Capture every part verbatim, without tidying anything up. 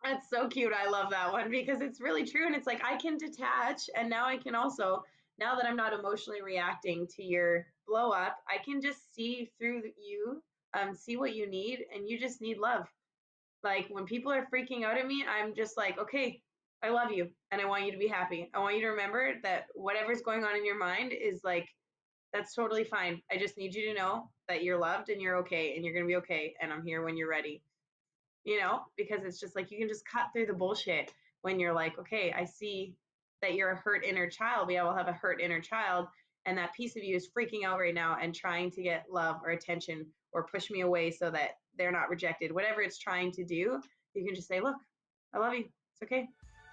That's so cute. I love that one because it's really true. And it's like I can detach, and now I can also, now that I'm not emotionally reacting to your blow up, I can just see through you, um, see what you need, and you just need love. Like when people are freaking out at me, I'm just like, okay, I love you and I want you to be happy. I want you to remember that whatever's going on in your mind is like, that's totally fine. I just need you to know that you're loved and you're okay and you're going to be okay. And I'm here when you're ready, you know, because it's just like you can just cut through the bullshit when you're like, okay, I see that you're a hurt inner child. We all have a hurt inner child. And that piece of you is freaking out right now and trying to get love or attention or push me away so that they're not rejected. Whatever it's trying to do, you can just say, look, I love you. It's okay.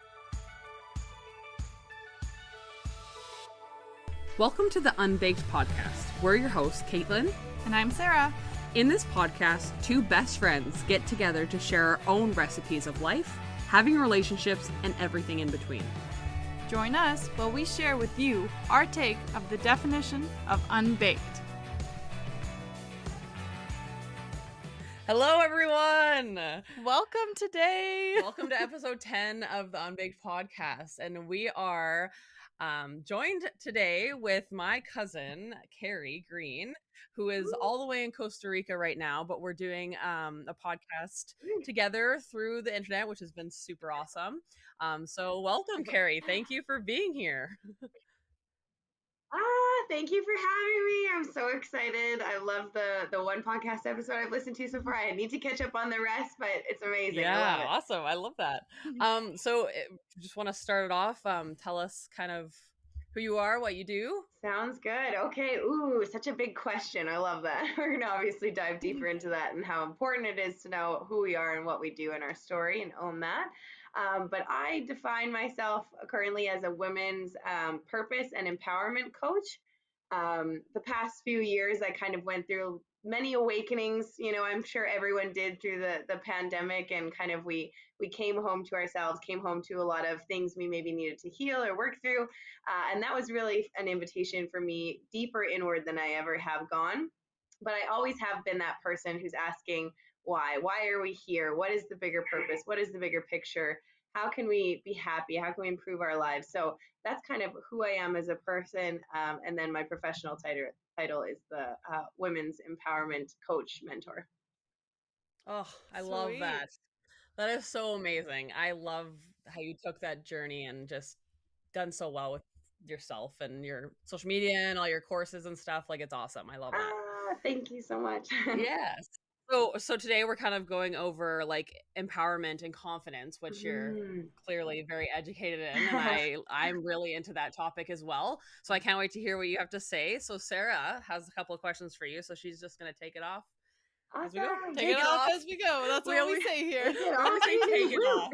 Welcome to the Unbaked Podcast. We're your hosts, Caitlin. And I'm Sarah. In this podcast, two best friends get together to share our own recipes of life, having relationships, and everything in between. Join us while we share with you our take of the definition of unbaked. Hello, everyone. Welcome today. Welcome to episode ten of the Unbaked Podcast. And we are um, joined today with my cousin, Carrie Green, who is all the way in Costa Rica right now, but we're doing um, a podcast together through the internet, which has been super awesome. Um, so welcome, Carrie. Thank you for being here. Ah, thank you for having me. I'm so excited. I love the the one podcast episode I've listened to so far. I need to catch up on the rest, but it's amazing. Yeah, I love it. awesome. I love that. Um, so it, just want to start it off. Um, tell us kind of who you are, what you do. Sounds good. Okay. Ooh, such a big question. I love that. We're going to obviously dive deeper into that and how important it is to know who we are and what we do in our story and own that. Um, but I define myself currently as a women's um, purpose and empowerment coach. Um, the past few years, I kind of went through many awakenings. You know, I'm sure everyone did through the the pandemic, and kind of we we came home to ourselves, came home to a lot of things we maybe needed to heal or work through, uh, and that was really an invitation for me deeper inward than I ever have gone. But I always have been that person who's asking why. Why are we here? What is the bigger purpose? What is the bigger picture? How can we be happy? How can we improve our lives? So that's kind of who I am as a person. Um, and then my professional title title is the uh, Women's Empowerment Coach Mentor. Oh, I Sweet. love that. That is so amazing. I love how you took that journey and just done so well with yourself and your social media and all your courses and stuff. Like, it's awesome. I love that. Ah, thank you so much. Yes. So, so today we're kind of going over like empowerment and confidence, which you're Mm. clearly very educated in, and I I'm really into that topic as well. So I can't wait to hear what you have to say. So Sarah has a couple of questions for you, so she's just gonna take it off as we go. Awesome. Take, Take it it off off. as we go. That's We what always- we say here. Take it I always off. say take it off.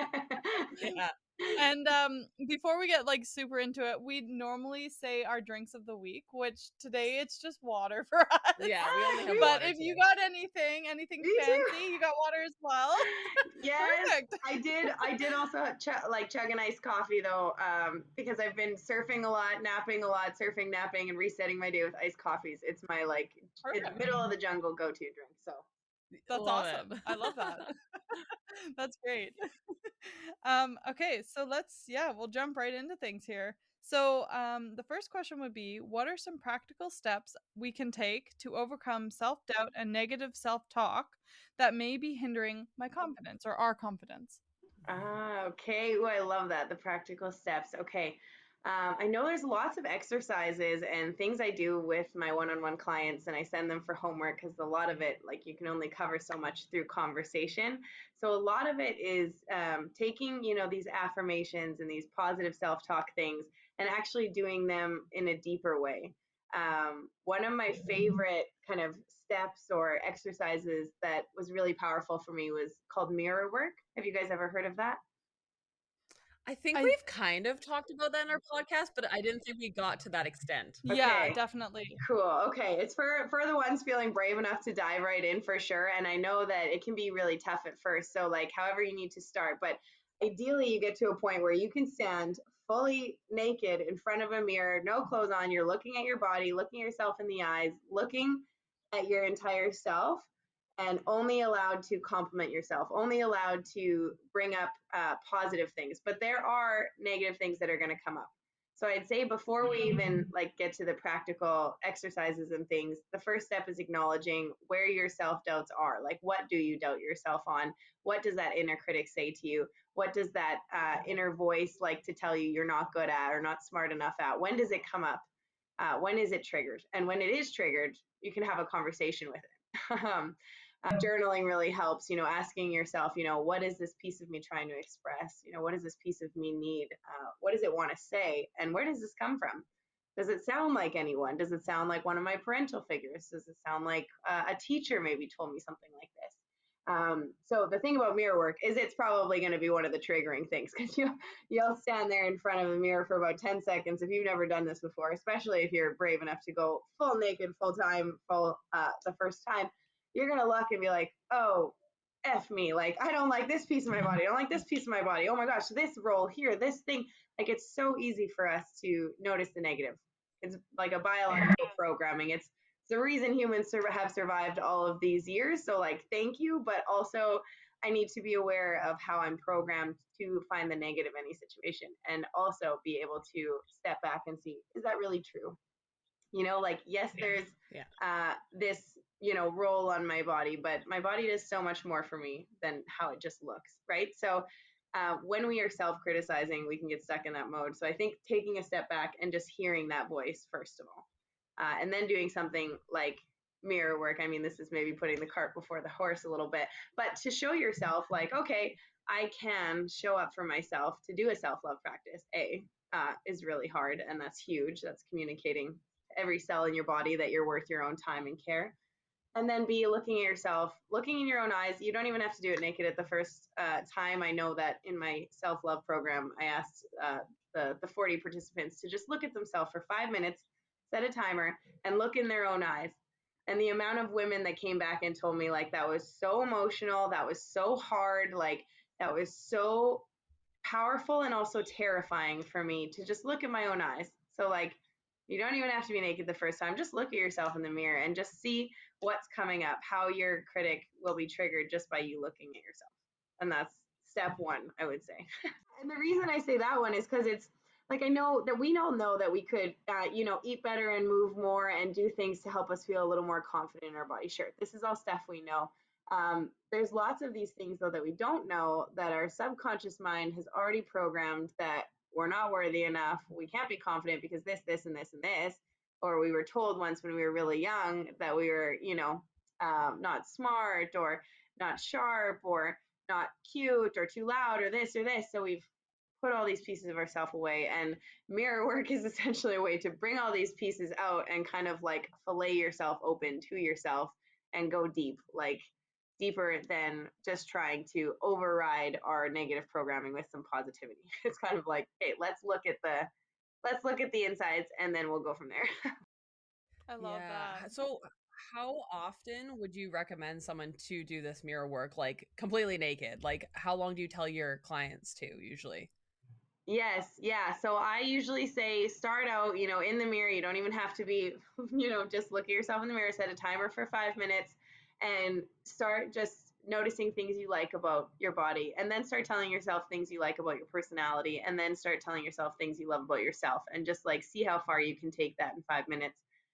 Yeah. Yeah. And um, before we get like super into it, we normally say our drinks of the week, which today it's just water for us. Yeah, we only have But water if you today. got anything, anything Me too. fancy, you got water as well. Yes, Perfect. I did. I did also ch- like chug an iced coffee though, um, because I've been surfing a lot, napping a lot, surfing, napping, and resetting my day with iced coffees. It's my like it's Perfect. middle of the jungle go-to drink. So That's Love awesome. it. I love that. That's great. um, okay, so let's yeah, we'll jump right into things here. So, um, the first question would be, what are some practical steps we can take to overcome self-doubt and negative self-talk that may be hindering my confidence or our confidence? ah, okay. Ooh, I love that. The practical steps. Okay. Um, I know there's lots of exercises and things I do with my one-on-one clients, and I send them for homework because a lot of it, like you can only cover so much through conversation. So a lot of it is um, taking, you know, these affirmations and these positive self-talk things and actually doing them in a deeper way. Um, one of my favorite kind of steps or exercises that was really powerful for me was called mirror work. Have you guys ever heard of that? I think I- we've kind of talked about that in our podcast, but I didn't think we got to that extent. Yeah, Okay. definitely. Cool. Okay. It's for for the ones feeling brave enough to dive right in for sure. And I know that it can be really tough at first. So like however you need to start, but ideally you get to a point where you can stand fully naked in front of a mirror, no clothes on. You're looking at your body, looking at yourself in the eyes, looking at your entire self and only allowed to compliment yourself, only allowed to bring up uh, positive things. But there are negative things that are going to come up. So I'd say before we even like get to the practical exercises and things, the first step is acknowledging where your self-doubts are. Like, what do you doubt yourself on? What does that inner critic say to you? What does that uh, inner voice like to tell you you're not good at or not smart enough at? When does it come up? Uh, when is it triggered? And when it is triggered, you can have a conversation with it. um, uh, journaling really helps, you know, asking yourself, you know, what is this piece of me trying to express? You know, what does this piece of me need? Uh, what does it want to say? And where does this come from? Does it sound like anyone? Does it sound like one of my parental figures? Does it sound like uh, a teacher maybe told me something like this? Um, so the thing about mirror work is it's probably going to be one of the triggering things, because you, you'll stand there in front of a mirror for about ten seconds if you've never done this before, especially if you're brave enough to go full naked, full time, full uh, the first time. You're going to look and be like, oh, F me. Like, I don't like this piece of my body. I don't like this piece of my body. Oh my gosh, this roll here, this thing. Like, it's so easy for us to notice the negative. It's like a biological programming. It's the reason humans sur- have survived all of these years. So like, thank you. But also I need to be aware of how I'm programmed to find the negative in any situation, and also be able to step back and see, is that really true? You know, like, yes, there's Yeah. uh, this, you know, role on my body, but my body does so much more for me than how it just looks, right? So uh, when we are self-criticizing, we can get stuck in that mode. So I think taking a step back and just hearing that voice, first of all, uh, and then doing something like mirror work. I mean, this is maybe putting the cart before the horse a little bit, but to show yourself like, okay, I can show up for myself. To do a self-love practice, A, uh, is really hard, and that's huge. That's communicating every cell in your body that you're worth your own time and care. And then B, looking at yourself, looking in your own eyes. You don't even have to do it naked at the first uh, time. I know that in my self-love program, I asked uh, the, the forty participants to just look at themselves for five minutes, set a timer, and look in their own eyes. And the amount of women that came back and told me, like, that was so emotional, that was so hard, like, that was so powerful and also terrifying for me to just look at my own eyes. So like, you don't even have to be naked the first time. Just look at yourself in the mirror and just see what's coming up, how your critic will be triggered just by you looking at yourself. And that's step one, I would say. And the reason I say that one is because it's like, I know that we all know that we could, uh, you know, eat better and move more and do things to help us feel a little more confident in our body. Sure, this is all stuff we know. Um, there's lots of these things, though, that we don't know, that our subconscious mind has already programmed that we're not worthy enough. We can't be confident because this, this, and this, and this. Or we were told once when we were really young that we were, you know, um, not smart or not sharp or not cute or too loud or this or this. So we've put all these pieces of ourselves away. And mirror work is essentially a way to bring all these pieces out and kind of like fillet yourself open to yourself and go deep, like deeper than just trying to override our negative programming with some positivity. It's kind of like, hey, let's look at the let's look at the insides and then we'll go from there. I love Yeah. that. So how often would you recommend someone to do this mirror work, like completely naked? Like, how long do you tell your clients to usually? Yes, yeah. So I usually say start out, you know, in the mirror. You don't even have to be, you know, just look at yourself in the mirror, set a timer for five minutes and start just noticing things you like about your body, and then start telling yourself things you like about your personality, and then start telling yourself things you love about yourself, and just like see how far you can take that in five minutes.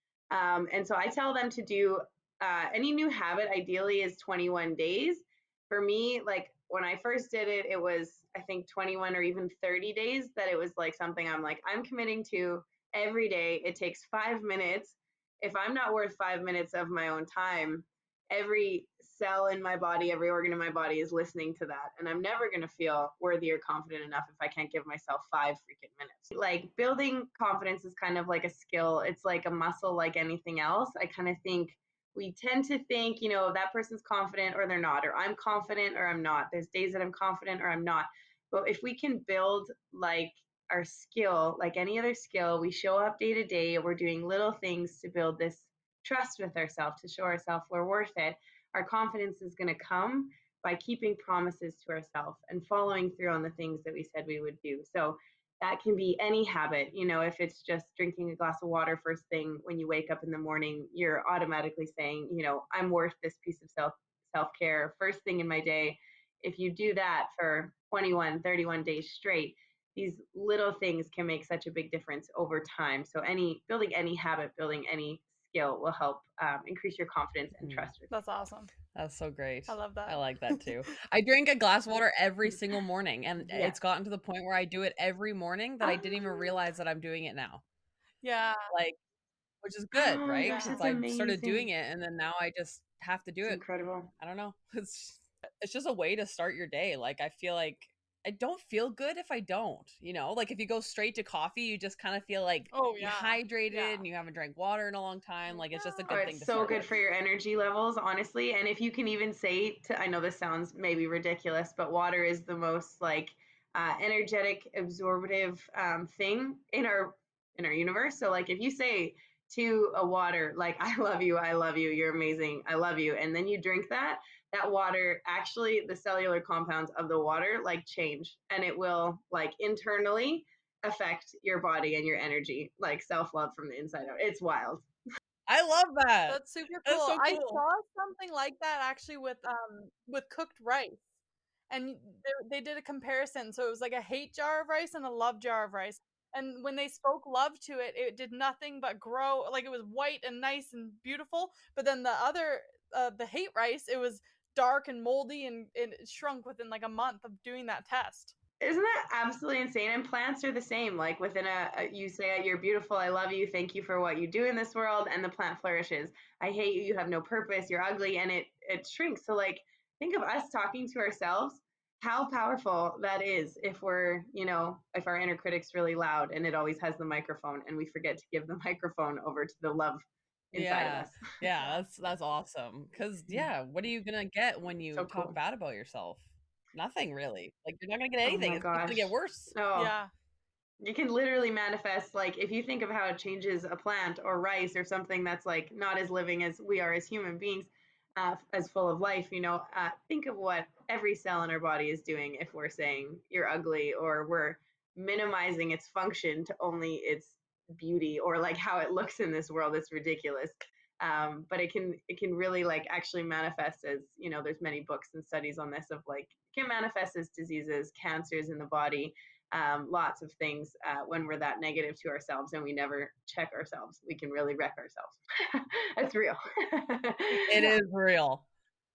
Um, and so I tell them to do uh, any new habit, ideally, is twenty-one days. For me, like when I first did it, it was, I think, twenty-one or even thirty days that it was like something I'm like, I'm committing to every day. It takes five minutes. If I'm not worth five minutes of my own time, every cell in my body, every organ in my body is listening to that. And I'm never going to feel worthy or confident enough if I can't give myself five freaking minutes. Like, building confidence is kind of like a skill. It's like a muscle, like anything else. I kind of think we tend to think, you know, that person's confident or they're not, or I'm confident or I'm not. There's days that I'm confident or I'm not. But if we can build like our skill, like any other skill, we show up day to day. We're doing little things to build this trust with ourselves, to show ourselves we're worth it. Our confidence is going to come by keeping promises to ourselves and following through on the things that we said we would do. So that can be any habit. You know, if it's just drinking a glass of water first thing when you wake up in the morning, you're automatically saying, you know, I'm worth this piece of self self-care first thing in my day. If you do that for twenty-one, thirty-one days straight, these little things can make such a big difference over time. So any building any habit, building any skill will help um, increase your confidence and Mm. trust with That's awesome. That's so great. I love I that. like that too. I drink a glass of water every single morning, and Yeah. it's gotten to the point where I do it every morning that I didn't even realize that I'm doing it now. Yeah. Like, which is Oh good, my right? gosh, Yeah. Because that's I started doing amazing. it, and then now I just have to do It's it. incredible. I don't know. It's it's just a way to start your day. Like, I feel like I don't feel good if I don't, you know? Like, if you go straight to coffee, you just kind of feel like Oh yeah. dehydrated Yeah. and you haven't drank water in a long time. Like, it's just a Oh, good thing it's to so start good with. for your energy levels, honestly. And if you can even say to, I know this sounds maybe ridiculous, but water is the most like uh, energetic, absorptive um, thing in our in our universe. So like if you say to a water, like I love you, I love you, you're amazing, I love you, and then you drink that, that water actually the cellular compounds of the water like change, and it will like internally affect your body and your energy, like self-love from the inside out. It's wild. I love that. That's super That's cool. so I cool. saw something like that actually with um with cooked rice. And they, they did a comparison. So it was like a hate jar of rice and a love jar of rice. And when they spoke love to it, it did nothing but grow. Like it was white and nice and beautiful. But then the other, uh, the hate rice, it was dark and moldy, and it shrunk within like a month of doing that test. Isn't that absolutely insane? And plants are the same. Like within a, a you say you're beautiful, I love you, thank you for what you do in this world, and the plant flourishes. I hate you, you have no purpose, you're ugly, and it it shrinks. So like think of us talking to ourselves, how powerful that is if we're, you know, if our inner critic's really loud and it always has the microphone and we forget to give the microphone over to the love inside of Yeah. us. Yeah, that's that's awesome. Cause yeah, what are you gonna get when you So talk cool. bad about yourself? Nothing really. Like you're not gonna get Oh anything. my It's just gonna gosh. get worse. Oh. Yeah. You can literally manifest, like if you think of how it changes a plant or rice or something that's like not as living as we are as human beings, uh, as full of life, you know, uh, think of what every cell in our body is doing if we're saying you're ugly, or we're minimizing its function to only its beauty, or like how it looks in this world. It's ridiculous. Um, but it can it can really like actually manifest as, you know, there's many books and studies on this of like it can manifest as diseases, cancers in the body, um, lots of things uh, when we're that negative to ourselves and we never check ourselves. We can really wreck ourselves. That's real. It is real.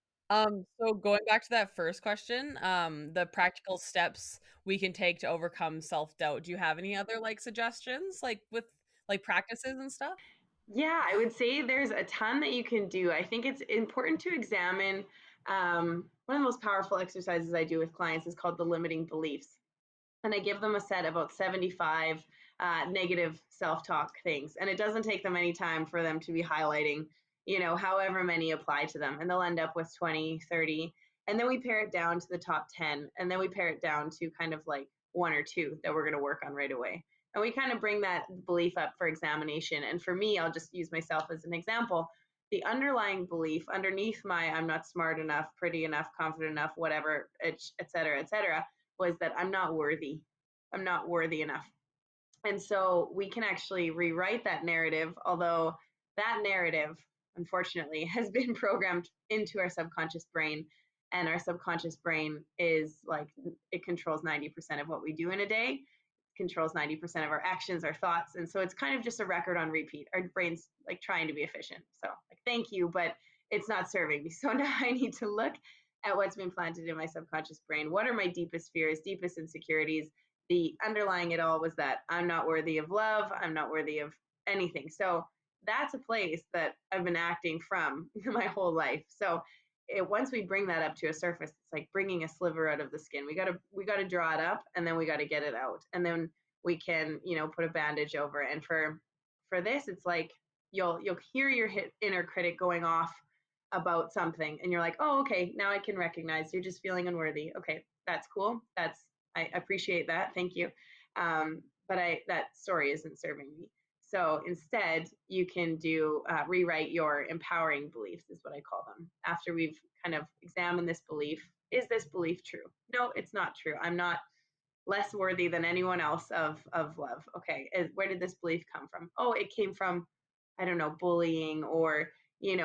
Um, so going back to that first question, um, the practical steps we can take to overcome self-doubt. Do you have any other like suggestions, like with like practices and stuff? Yeah, I would say there's a ton that you can do. I think it's important to examine. Um, one of the most powerful exercises I do with clients is called the limiting beliefs. And I give them a set of about seventy-five uh, negative self-talk things. And it doesn't take them any time for them to be highlighting, you know, however many apply to them. And they'll end up with twenty, thirty. And then we pare it down to the top ten. And then we pare it down to kind of like one or two that we're going to work on right away. And we kind of bring that belief up for examination. And for me, I'll just use myself as an example. The underlying belief underneath my I'm not smart enough, pretty enough, confident enough, whatever, et cetera, et cetera, was that I'm not worthy. I'm not worthy enough. And so we can actually rewrite that narrative, although that narrative, unfortunately, has been programmed into our subconscious brain. And our subconscious brain is like, it controls ninety percent of what we do in a day, controls ninety percent of our actions, our thoughts. And so it's kind of just a record on repeat. Our brain's like trying to be efficient. So, like, thank you, but it's not serving me. So now I need to look at what's been planted in my subconscious brain. What are my deepest fears, deepest insecurities? The underlying it all was that I'm not worthy of love. I'm not worthy of anything. So that's a place that I've been acting from my whole life. So it, once we bring that up to a surface, it's like bringing a sliver out of the skin. We gotta we gotta draw it up, and then we gotta get it out, and then we can, you know, put a bandage over it. And for for this, it's like you'll you'll hear your hit, inner critic going off about something, and you're like, oh, okay, now I can recognize you're just feeling unworthy. Okay, that's cool. That's I appreciate that. Thank you. Um, but I that story isn't serving me. So instead, you can do uh, rewrite your empowering beliefs, is what I call them. After we've kind of examined this belief, is this belief true? No, it's not true. I'm not less worthy than anyone else of of love. Okay, where did this belief come from? Oh, it came from, I don't know, bullying, or, you know,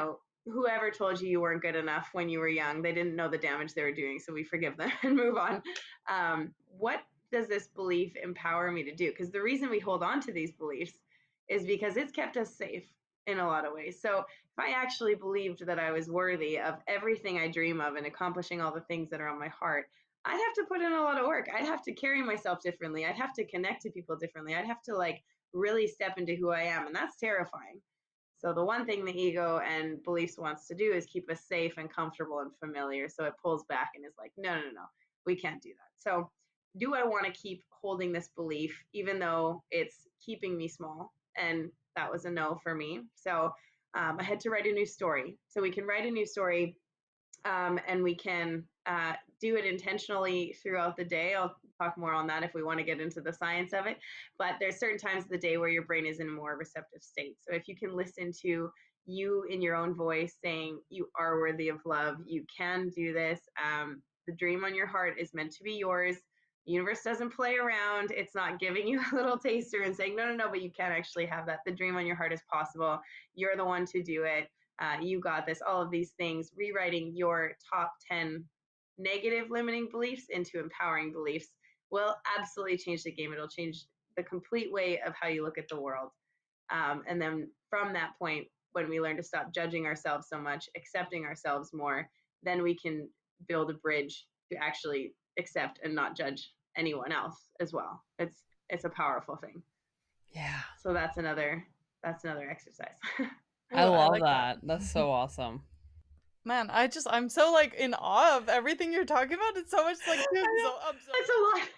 whoever told you you weren't good enough when you were young, they didn't know the damage they were doing, so we forgive them and move on. Um, what does this belief empower me to do? Because the reason we hold on to these beliefs is because it's kept us safe in a lot of ways. So if I actually believed that I was worthy of everything I dream of and accomplishing all the things that are on my heart, I'd have to put in a lot of work. I'd have to carry myself differently. I'd have to connect to people differently. I'd have to like really step into who I am. And that's terrifying. So the one thing the ego and beliefs wants to do is keep us safe and comfortable and familiar. So it pulls back and is like, no, no, no, we can't do that. So do I want to keep holding this belief, even though it's keeping me small? And that was a no for me. So um, I had to write a new story. So we can write a new story um, and we can uh, do it intentionally throughout the day. I'll talk more on that if we want to get into the science of it. But there's certain times of the day where your brain is in a more receptive state. So if you can listen to you in your own voice saying you are worthy of love, you can do this. Um, the dream on your heart is meant to be yours. The universe doesn't play around. It's not giving you a little taster and saying, no, no, no, but you can actually have that. The dream on your heart is possible. You're the one to do it. Uh, you got this, all of these things, rewriting your top ten negative limiting beliefs into empowering beliefs will absolutely change the game. It'll change the complete way of how you look at the world. Um, and then from that point, when we learn to stop judging ourselves so much, accepting ourselves more, then we can build a bridge to actually accept and not judge anyone else as well. It's it's a powerful thing. Yeah. So that's another that's another exercise. I Ooh, I love like that. that. That's so awesome. Man, I just I'm so like in awe of everything you're talking about. It's so much like to I know. absor- absorb. It's a lot.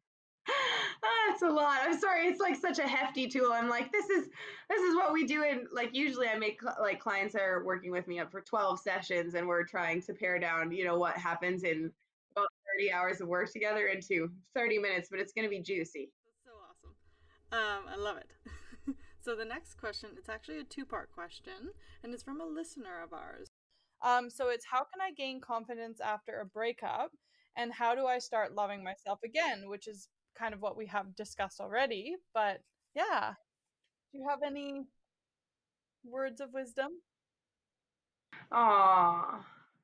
Ah, it's a lot. I'm sorry. It's like such a hefty tool. I'm like, this is this is what we do. And like usually, I make cl- like clients are working with me up for twelve sessions, and we're trying to pare down, you know, what happens in about thirty hours of work together into thirty minutes. But it's going to be juicy. That's so awesome. Um, I love it. So the next question, it's actually a two-part question, and it's from a listener of ours. Um, so it's how can I gain confidence after a breakup, and how do I start loving myself again? Which is kind of what we have discussed already. But yeah, do you have any words of wisdom? Aw,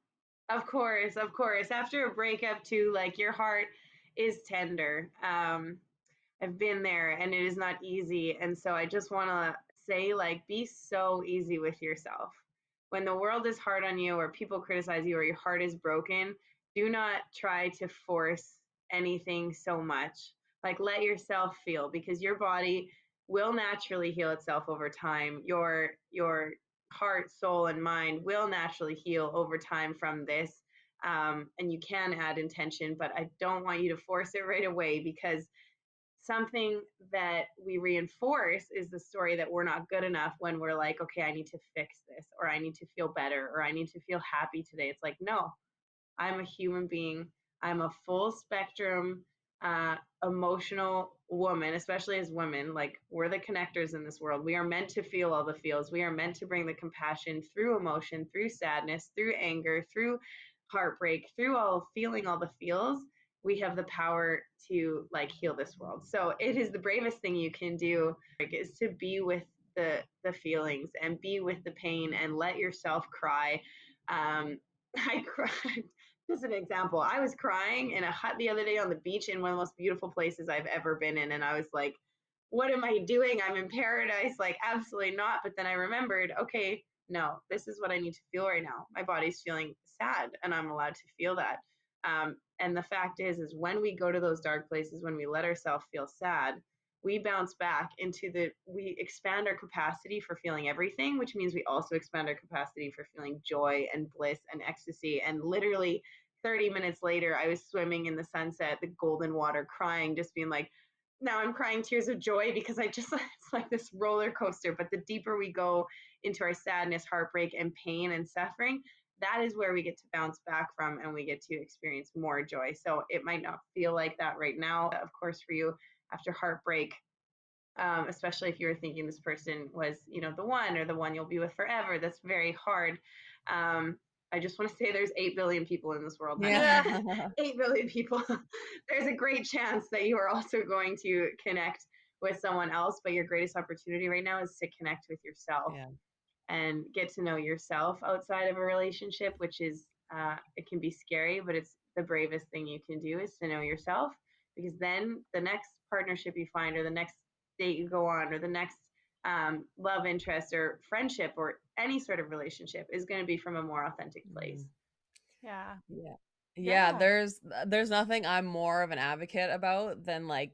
of course, of course. After a breakup, too, like your heart is tender. Um, I've been there and it is not easy. And so I just want to say, like, be so easy with yourself. When the world is hard on you or people criticize you or your heart is broken, do not try to force anything so much. Like, let yourself feel because your body will naturally heal itself over time. Your your heart, soul, and mind will naturally heal over time from this. Um, and you can add intention, but I don't want you to force it right away because something that we reinforce is the story that we're not good enough when we're like, okay, I need to fix this, or I need to feel better, or I need to feel happy today. It's like, no, I'm a human being. I'm a full spectrum uh, emotional woman, especially as women. Like, we're the connectors in this world. We are meant to feel all the feels. We are meant to bring the compassion through emotion, through sadness, through anger, through heartbreak, through all feeling all the feels. We have the power to like heal this world. So it is the bravest thing you can do, like, is to be with the the feelings and be with the pain and let yourself cry. Um, I cried. Just an example. I was crying in a hut the other day on the beach in one of the most beautiful places I've ever been in, and I was like, "What am I doing? I'm in paradise." Like, absolutely not. But then I remembered, okay, no, this is what I need to feel right now. My body's feeling sad, and I'm allowed to feel that. Um, and the fact is, is when we go to those dark places, when we let ourselves feel sad, we bounce back into the, we expand our capacity for feeling everything, which means we also expand our capacity for feeling joy and bliss and ecstasy. And literally thirty minutes later, I was swimming in the sunset, the golden water, crying, just being like, now I'm crying tears of joy because I just, it's like this roller coaster. But the deeper we go into our sadness, heartbreak, and pain and suffering, that is where we get to bounce back from and we get to experience more joy. So it might not feel like that right now, of course, for you after heartbreak, um, especially if you were thinking this person was, you know, the one or the one you'll be with forever. That's very hard. Um, I just want to say there's eight billion people in this world. Yeah. eight billion people. There's a great chance that you are also going to connect with someone else, but your greatest opportunity right now is to connect with yourself. Yeah. and get to know yourself outside of a relationship, which is, uh, it can be scary, but it's the bravest thing you can do is to know yourself, because then the next partnership you find, or the next date you go on, or the next um, love interest or friendship or any sort of relationship is going to be from a more authentic place. Mm. Yeah. Yeah. Yeah, Yeah. there's there's nothing I'm more of an advocate about than like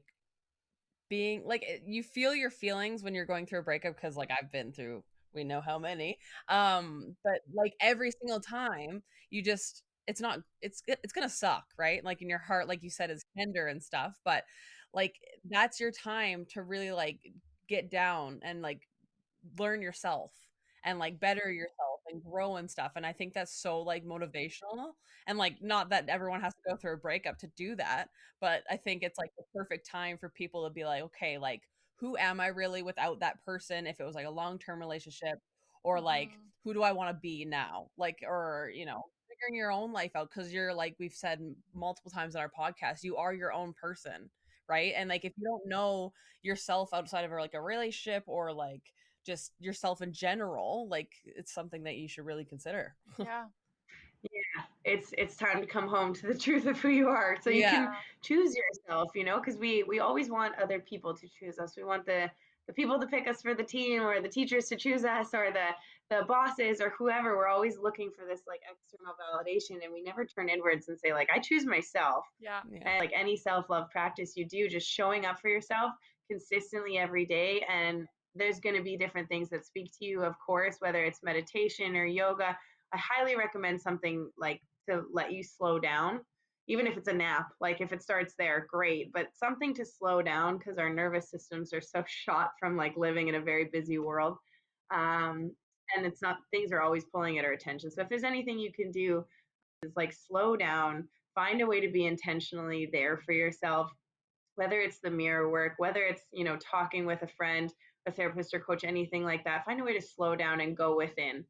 being like it- you feel your feelings when you're going through a breakup, because like I've been through we know how many. Um but like every single time you just it's not it's g- it's gonna suck, right? Like in your heart, like you said, is tender and stuff, but like that's your time to really like get down and like learn yourself and like better yourself and grow and stuff. And I think that's so like motivational. And like not that everyone has to go through a breakup to do that, but I think it's like the perfect time for people to be like, okay, like who am I really without that person, if it was like a long-term relationship, or like Mhm. who do I want to be now, like, or you know, figuring your own life out, because you're like we've said m- multiple times in our podcast, you are your own person, right? And like if you don't know yourself outside of like a relationship, or like just yourself in general, like it's something that you should really consider. Yeah. Yeah, it's it's time to come home to the truth of who you are, so you Yeah. can choose yourself, you know, because we we always want other people to choose us. We want the the people to pick us for the team, or the teachers to choose us, or the the bosses, or whoever. We're always looking for this like external validation, and we never turn inwards and say like, I choose myself. Yeah. Yeah. And like any self-love practice you do, just showing up for yourself consistently every day. And there's going to be different things that speak to you, of course, whether it's meditation or yoga. I highly recommend something like to let you slow down, even if it's a nap. Like if it starts there, great, but something to slow down, because our nervous systems are so shot from like living in a very busy world. Um, and it's not, things are always pulling at our attention. So if there's anything you can do, is like slow down, find a way to be intentionally there for yourself, whether it's the mirror work, whether it's, you know, talking with a friend, a therapist or coach, anything like that. Find a way to slow down and go within.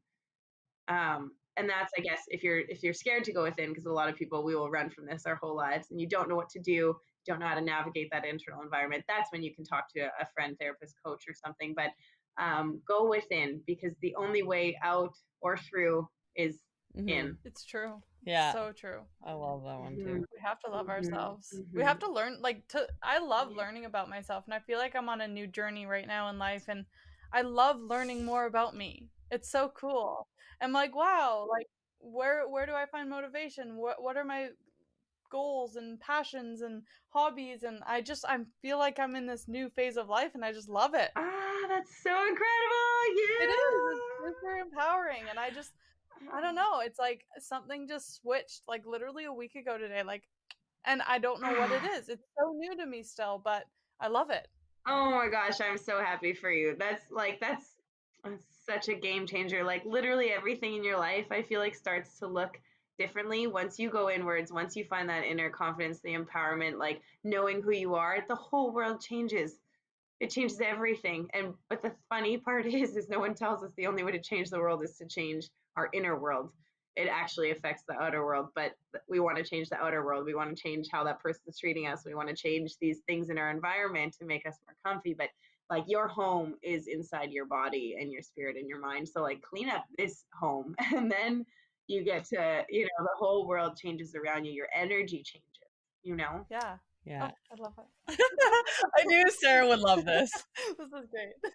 Um, and that's, I guess, if you're if you're scared to go within, because a lot of people, we will run from this our whole lives, and you don't know what to do, don't know how to navigate that internal environment. That's when you can talk to a friend, therapist, coach, or something. But um, go within, because the only way out or through is Mm-hmm. in. It's true. Yeah. So true. I love that one Mm-hmm. too. We have to love Mm-hmm. ourselves. We Mm-hmm. have to learn like to I love Yeah. learning about myself, and I feel like I'm on a new journey right now in life, and I love learning more about me. It's so cool. I'm like, wow, like where where do I find motivation? What what are my goals and passions and hobbies? And I just I feel like I'm in this new phase of life, and I just love it. Ah, that's so incredible. It is. It's Yeah. super empowering, and I just I don't know, it's like something just switched like literally a week ago today. Like and I don't know what it Ah. is. It's so new to me still, but I love it. Oh my gosh, I'm so happy for you. That's like that's, that's such a game changer. Like literally everything in your life, I feel like starts to look differently once you go inwards, once you find that inner confidence, the empowerment, like knowing who you are, the whole world changes. It changes everything. And but the funny part is is no one tells us the only way to change the world is to change our inner world. It actually affects the outer world, but we want to change the outer world. We want to change how that person's treating us. We want to change these things in our environment to make us more comfy. But like your home is inside your body and your spirit and your mind. So like clean up this home and then you get to, you know, the whole world changes around you. Your energy changes, you know? Yeah. Yeah. Oh, I love it. I knew Sarah would love this. This is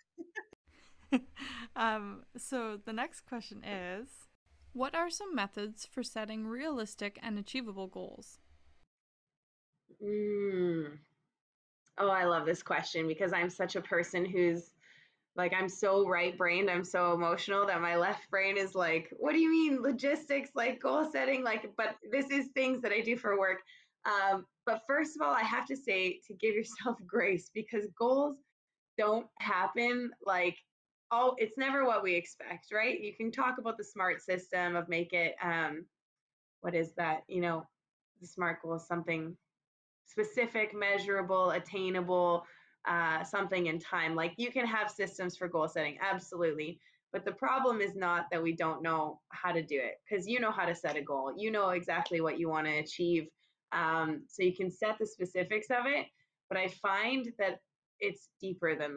great. um, so the next question is, what are some methods for setting realistic and achievable goals? Mm. Oh, I love this question, because I'm such a person who's like, I'm so right brained, I'm so emotional that my left brain is like, what do you mean logistics, like goal setting? Like, but this is things that I do for work. Um, but first of all, I have to say to give yourself grace, because goals don't happen like, oh, it's never what we expect, right? You can talk about the SMART system of make it, um, what is that? You know, the SMART goal is something specific, measurable, attainable, uh, something in time. Like you can have systems for goal setting, absolutely. But the problem is not that we don't know how to do it, because you know how to set a goal. You know exactly what you want to achieve. Um, so you can set the specifics of it. But I find that it's deeper than that.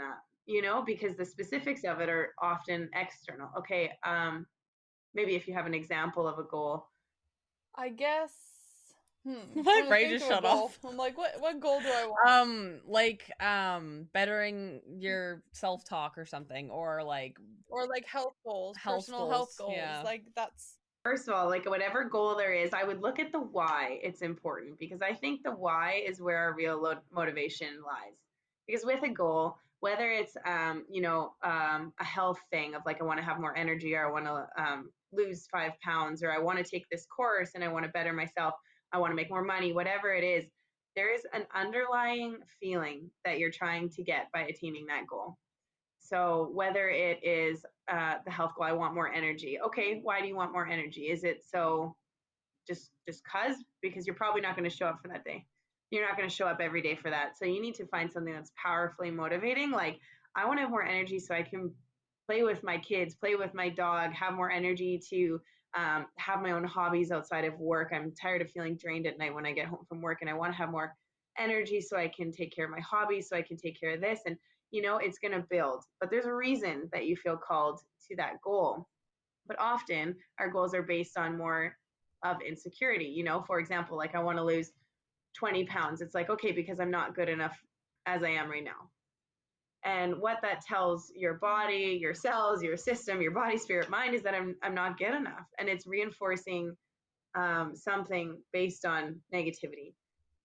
you know, because the specifics of it are often external. Okay, um, maybe if you have an example of a goal. I guess. Hmm. I'm My trying to brain think just of a shut goal. off. I'm like, what what goal do I want? Um, like um, bettering your self-talk or something, or like Or like health goals, health personal health goals. goals. Yeah. Like that's First of all, like whatever goal there is, I would look at the why. It's important because I think the why is where our real lo- motivation lies. Because with a goal, whether it's um, you know um, a health thing of like I want to have more energy or I want to um, lose five pounds or I want to take this course and I want to better myself, I want to make more money, whatever it is, there is an underlying feeling that you're trying to get by attaining that goal. So whether it is uh, the health goal, I want more energy. Okay, why do you want more energy? Is it so just just cause? Because you're probably not going to show up for that day. You're not going to show up every day for that. So you need to find something that's powerfully motivating. Like I want to have more energy so I can play with my kids, play with my dog, have more energy to um, have my own hobbies outside of work. I'm tired of feeling drained at night when I get home from work, and I want to have more energy so I can take care of my hobbies, so I can take care of this. And you know, it's going to build. But there's a reason that you feel called to that goal. But often our goals are based on more of insecurity. You know, for example, like I want to lose twenty pounds. It's like, okay, because I'm not good enough as I am right now. And what that tells your body, your cells, your system, your body, spirit, mind is that I'm, I'm not good enough. And it's reinforcing um, something based on negativity.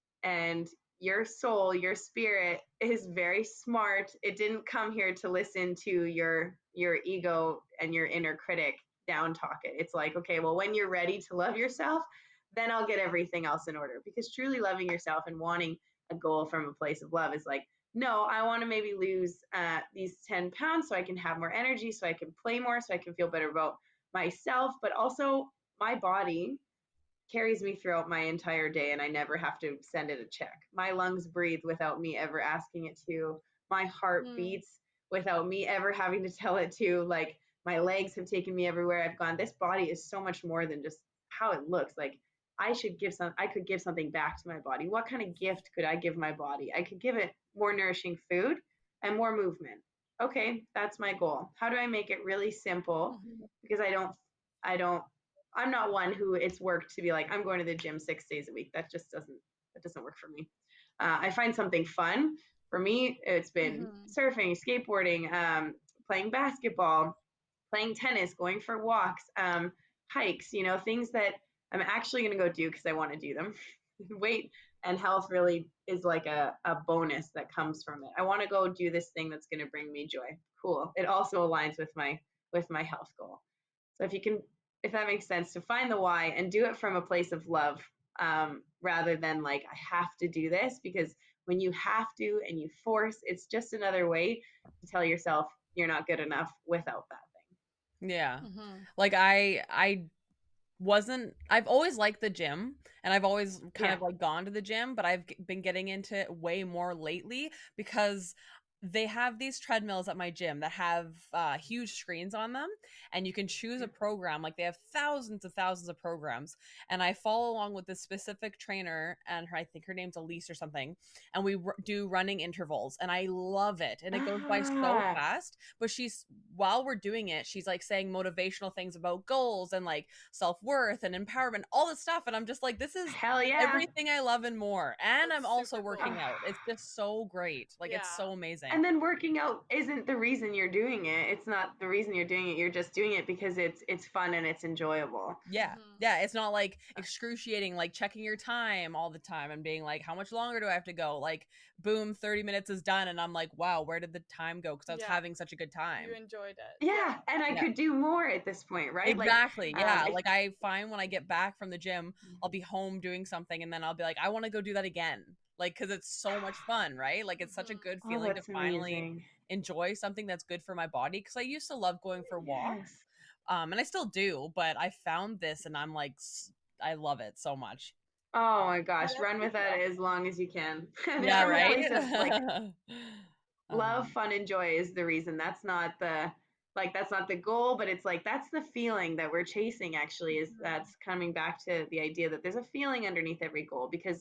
And your soul, your spirit is very smart. It didn't come here to listen to your your ego and your inner critic down talk it. It's like, okay, well, when you're ready to love yourself, then I'll get everything else in order. Because truly loving yourself and wanting a goal from a place of love is like, no, I want to maybe lose uh, these ten pounds so I can have more energy, so I can play more, so I can feel better about myself, but also my body carries me throughout my entire day and I never have to send it a check. My lungs breathe without me ever asking it to. My heart hmm. beats without me ever having to tell it to. Like my legs have taken me everywhere I've gone. This body is so much more than just how it looks. Like I should give some I could give something back to my body. What kind of gift could I give my body? I could give it more nourishing food and more movement. Okay, that's my goal. How do I make it really simple? Mhm. Because I don't I don't I'm not one who it's worked to be like, I'm going to the gym six days a week. That just doesn't, that doesn't work for me. Uh, I find something fun. For me, it's been Mhm. surfing, skateboarding, um, playing basketball, playing tennis, going for walks, um, hikes, you know, things that I'm actually going to go do because I want to do them. Weight and health really is like a, a bonus that comes from it. I want to go do this thing that's going to bring me joy. Cool. It also aligns with my with my health goal. So if you can, if that makes sense, to find the why and do it from a place of love, um, rather than like I have to do this, because when you have to and you force, it's just another way to tell yourself you're not good enough without that thing. Yeah. Mhm. Like I I wasn't I've always liked the gym and I've always kind Yeah. of like gone to the gym, but I've g- been getting into it way more lately because they have these treadmills at my gym that have uh, huge screens on them, and you can choose a program. Like they have thousands of thousands of programs, and I follow along with this specific trainer, and her, I think her name's Elise or something, and we r- do running intervals, and I love it, and it goes by so Ah, fast. But she's while we're doing it, she's like saying motivational things about goals and like self-worth and empowerment, all this stuff, and I'm just like, this is hell yeah. everything I love and more. And I'm That's also super working cool. out. It's just so great. Like it's Yeah. so amazing. And then working out isn't the reason you're doing it. It's not the reason you're doing it. You're just doing it because it's it's fun and it's enjoyable. Yeah. Mhm. Yeah. It's not like excruciating, like checking your time all the time and being like, how much longer do I have to go? Like, boom, thirty minutes is done. And I'm like, wow, where did the time go? Because I was Yeah. having such a good You time. enjoyed it. Yeah, Yeah. and I Yeah. could do more at this point, right? Like, Exactly. um, Yeah. if Like I find when I get back from the gym, I'll be home doing something and then I'll be like, I want to go do that again. Like, because it's so much fun, right? Like, it's such a Mhm. good oh, feeling to that's finally amazing. enjoy something that's good for my body. Because I used to love going for walks, Yes. um, and I still do, but I found this and I'm like, s- I love it so much. Oh my Yeah, gosh, that's run with super that as awesome. long as you can. And it's Yeah, from a Yeah. right? place of like love, um, fun, and joy is the reason. That's not the like that's not the goal, but it's like that's the feeling that we're chasing actually is Mhm. that's coming back to the idea that there's a feeling underneath every goal because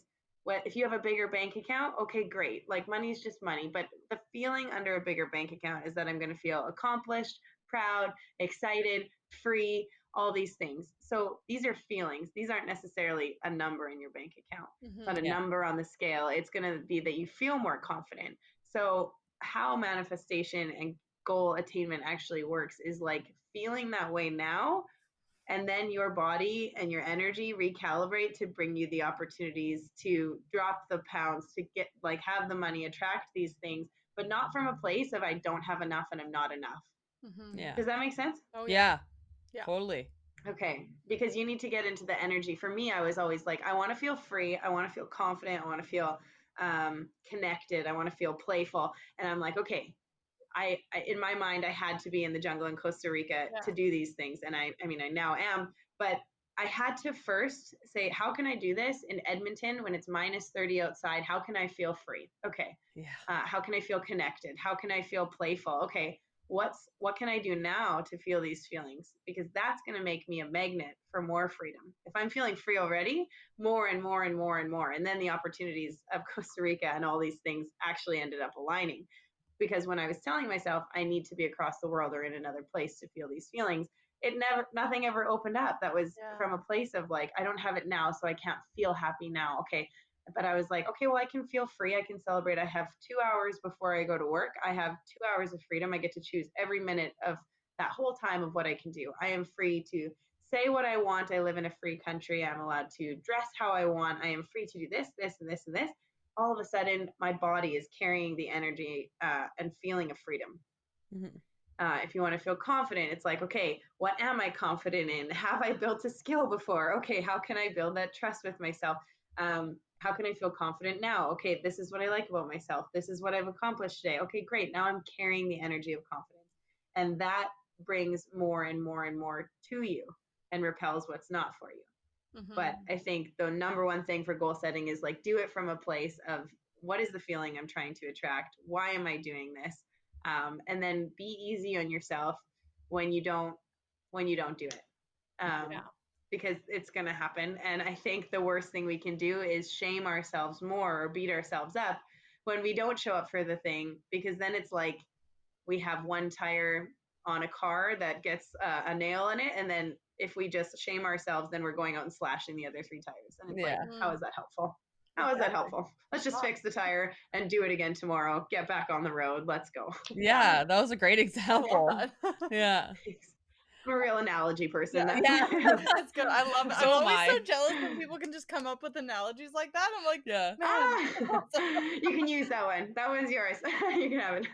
what if you have a bigger bank account, okay, great. Like money is just money, but the feeling under a bigger bank account is that I'm going to feel accomplished, proud, excited, free, all these things. So these are feelings. These aren't necessarily a number in your bank account. It's Mhm. not a Yeah. number on the scale. It's going to be that you feel more confident. So how manifestation and goal attainment actually works is like feeling that way now, and then your body and your energy recalibrate to bring you the opportunities to drop the pounds, to get like have the money, attract these things, but not from a place of I don't have enough and I'm not enough. Mhm. Yeah. Does that make sense? Oh yeah. Yeah. Yeah. Totally. Okay, because you need to get into the energy. For me, I was always like, I want to feel free. I want to feel confident. I want to feel um, connected. I want to feel playful. And I'm like, okay, I, I in my mind, I had to be in the jungle in Costa Rica Yeah. to do these things. And I, I mean, I now am, but I had to first say, how can I do this in Edmonton when it's minus thirty outside? How can I feel free? Okay. Yeah. Uh, how can I feel connected? How can I feel playful? Okay. What's what can I do now to feel these feelings? Because that's going to make me a magnet for more freedom. If I'm feeling free already, more and more and more and more, and then the opportunities of Costa Rica and all these things actually ended up aligning. Because when I was telling myself I need to be across the world or in another place to feel these feelings, it never, nothing ever opened up that was Yeah. from a place of like, I don't have it now, so I can't feel happy now. Okay. But I was like, okay, well, I can feel free. I can celebrate. I have two hours before I go to work. I have two hours of freedom. I get to choose every minute of that whole time of what I can do. I am free to say what I want. I live in a free country. I'm allowed to dress how I want. I am free to do this, this, and this, and this. All of a sudden, my body is carrying the energy uh, and feeling of freedom. Mhm. Uh, if you want to feel confident, it's like, okay, what am I confident in? Have I built a skill before? Okay, how can I build that trust with myself? Um, how can I feel confident now? Okay, this is what I like about myself. This is what I've accomplished today. Okay, great. Now I'm carrying the energy of confidence. And that brings more and more and more to you and repels what's not for you. Mhm. But I think the number one thing for goal setting is like do it from a place of what is the feeling I'm trying to attract? Why am I doing this? Um, and then be easy on yourself when you don't when you don't do it. Um, Yeah. because it's going to happen. And I think the worst thing we can do is shame ourselves more or beat ourselves up when we don't show up for the thing, because then it's like we have one tire on a car that gets uh, a nail in it, and then if we just shame ourselves, then we're going out and slashing the other three tires, and it's Yeah. like, how is that helpful? How is that Exactly. helpful? Let's just Not. fix the tire and do it again tomorrow. Get back on the road. Let's go. Yeah, that was a great I love example. that. Yeah. I'm a real analogy person. Yeah, That's yeah. That's good. I love it. I'm So am always so I. jealous when people can just come up with analogies like that. I'm like, Yeah. man, Ah, awesome. you can use that one. That one's yours. You can have it.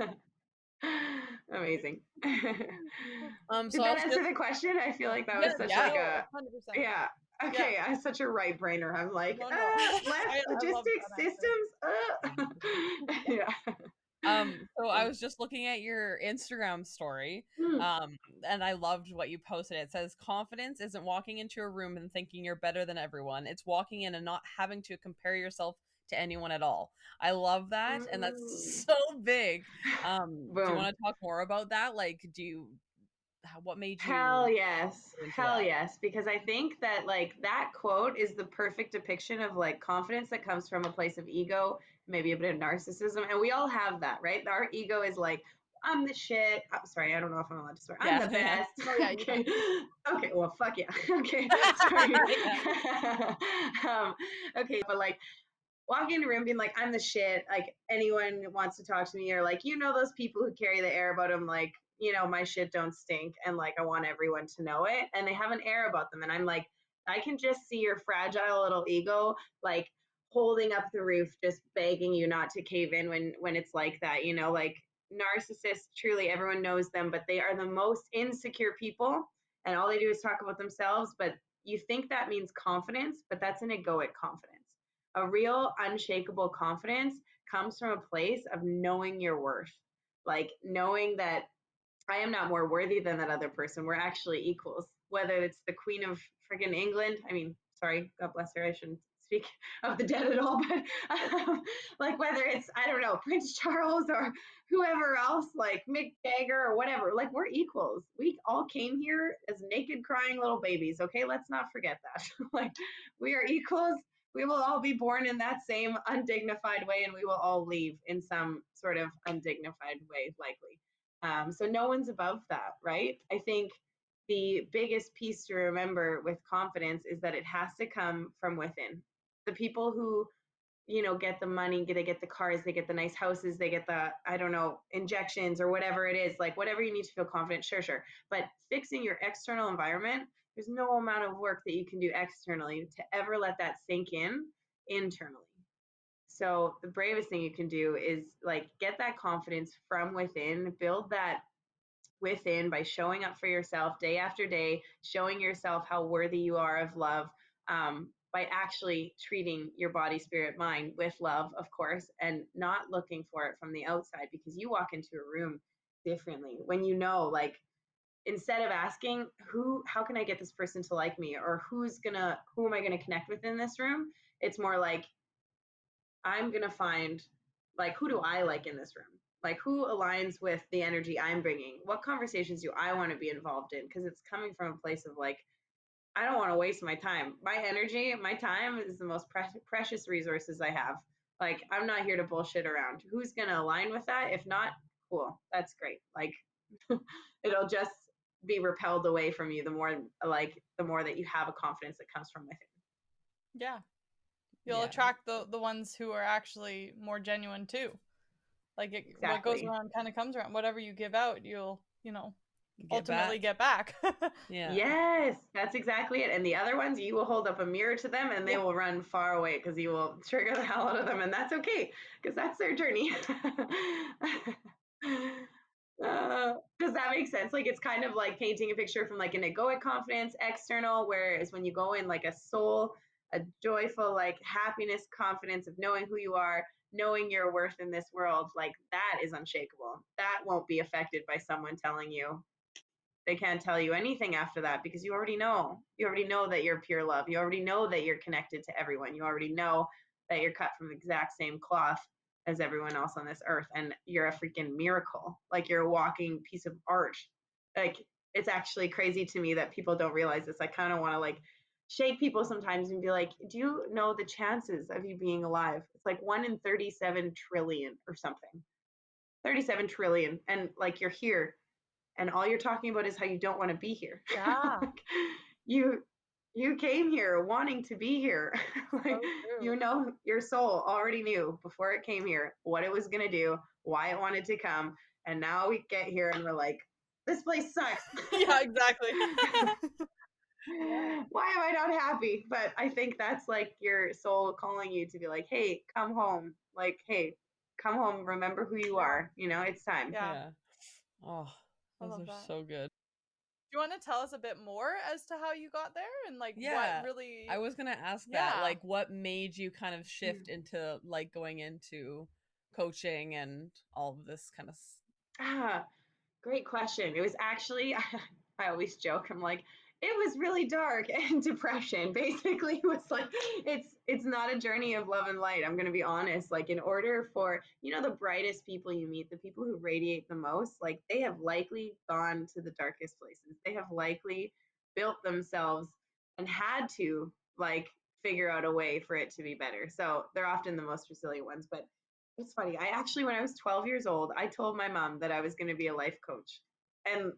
Amazing. Um, Did so I that was answer just the question? I feel like that Yeah, was such yeah. like no, a one hundred percent. yeah. Yeah. Okay, I'm such a right brainer. I'm like, No, no. uh, less I, I love logistics that answer. systems. Uh. Yeah. Um, so I was just looking at your Instagram story, Hmm. um, and I loved what you posted. It says, confidence isn't walking into a room and thinking you're better than everyone. It's walking in and not having to compare yourself to anyone at all. I love that, and that's Mm. so big. Um, do you Boom. want to talk more about that? Like, do you, how- what made you Hell yes. go into Hell that? yes. Because I think that like that quote is the perfect depiction of like confidence that comes from a place of ego, maybe a bit of narcissism. And we all have that, right? Our ego is like, I'm the shit. I'm sorry, I don't know if I'm allowed to swear. I'm Yeah, the yeah. best. Oh, yeah, you Okay. Okay, well fuck yeah. Okay. Sorry. um, okay, but like walking in a room being like, I'm the shit. Like anyone wants to talk to me, or like, you know, those people who carry the air about them, like, you know, my shit don't stink. And like, I want everyone to know it. And they have an air about them. And I'm like, I can just see your fragile little ego, like holding up the roof, just begging you not to cave in when, when it's like that, you know, like narcissists, truly everyone knows them, but they are the most insecure people. And all they do is talk about themselves. But you think that means confidence, but that's an egoic confidence. A real unshakable confidence comes from a place of knowing your worth, like knowing that I am not more worthy than that other person. We're actually equals, whether it's the Queen of friggin' England. I mean, sorry, God bless her. I shouldn't speak of the dead at all, but um, like whether it's, I don't know, Prince Charles or whoever else, like Mick Jagger or whatever, like we're equals. We all came here as naked, crying little babies. Okay, let's not forget that. Like we are equals. we will all be born in that same undignified way, and we will all leave in some sort of undignified way, likely. Um, so no one's above that, right? I think the biggest piece to remember with confidence is that it has to come from within. The people who, you know, get the money, they get the cars, they get the nice houses, they get the, I don't know, injections or whatever it is, like whatever you need to feel confident, sure, sure. But fixing your external environment, there's no amount of work that you can do externally to ever let that sink in internally. So the bravest thing you can do is like get that confidence from within, build that within by showing up for yourself day after day, showing yourself how worthy you are of love, um, by actually treating your body, spirit, mind with love, of course, and not looking for it from the outside, because you walk into a room differently when you know, like, instead of asking who, how can I get this person to like me, or who's gonna, who am I gonna connect with in this room? It's more like, I'm gonna find, like, who do I like in this room? Like, who aligns with the energy I'm bringing? What conversations do I want to be involved in? Because it's coming from a place of like, I don't want to waste my time. My energy, my time is the most pre- precious resources I have. Like, I'm not here to bullshit around. Who's gonna align with that? If not, cool, that's great. Like, it'll just be repelled away from you the more, like, the more that you have a confidence that comes from within. Yeah. You'll Yeah. attract the the ones who are actually more genuine too. Like it, what goes Exactly. around kind of comes around. Whatever you give out, you'll, you know, Get ultimately back. get back. Yeah. Yes, that's exactly it. And the other ones, you will hold up a mirror to them and they Yeah. will run far away because you will trigger the hell out of them. And that's okay because that's their journey. Uh, does that make sense? Like, it's kind of like painting a picture from like an egoic confidence, external, whereas when you go in like a soul, a joyful, like happiness, confidence of knowing who you are, knowing your worth in this world, like that is unshakable. That won't be affected by someone telling you. They can't tell you anything after that because you already know. You already know that you're pure love. You already know that you're connected to everyone. You already know that you're cut from the exact same cloth as everyone else on this earth, and you're a freaking miracle. Like, you're a walking piece of art. Like, it's actually crazy to me that people don't realize this. I kind of want to like shake people sometimes and be like, do you know the chances of you being alive? It's like one in thirty-seven trillion or something. thirty-seven trillion. And like, you're here and all you're talking about is how you don't want to be here. Yeah. Like, you you came here wanting to be here. Like, So true. you know, your soul already knew before it came here what it was going to do, why it wanted to come, and now we get here and we're like, this place sucks. Yeah, exactly. Why am I not happy? But I think that's like your soul calling you to be like, hey, come home. Like, hey, come home, remember who you Yeah. are. You know, it's time. Yeah. Yeah. Oh, I those love are that. so good. Do you want to tell us a bit more as to how you got there and like Yeah, what really I was gonna ask that. Yeah. Like, what made you kind of shift into like going into coaching and all of this kind of s- Ah, great question. It was actually, I always joke, I'm like, it was really dark and depression. Basically, it was like, it's it's not a journey of love and light. I'm gonna be honest. Like, in order for, you know, the brightest people you meet, the people who radiate the most, like they have likely gone to the darkest places. They have likely built themselves and had to like figure out a way for it to be better. So they're often the most resilient ones. But it's funny. I actually, when I was twelve years old, I told my mom that I was going to be a life coach. And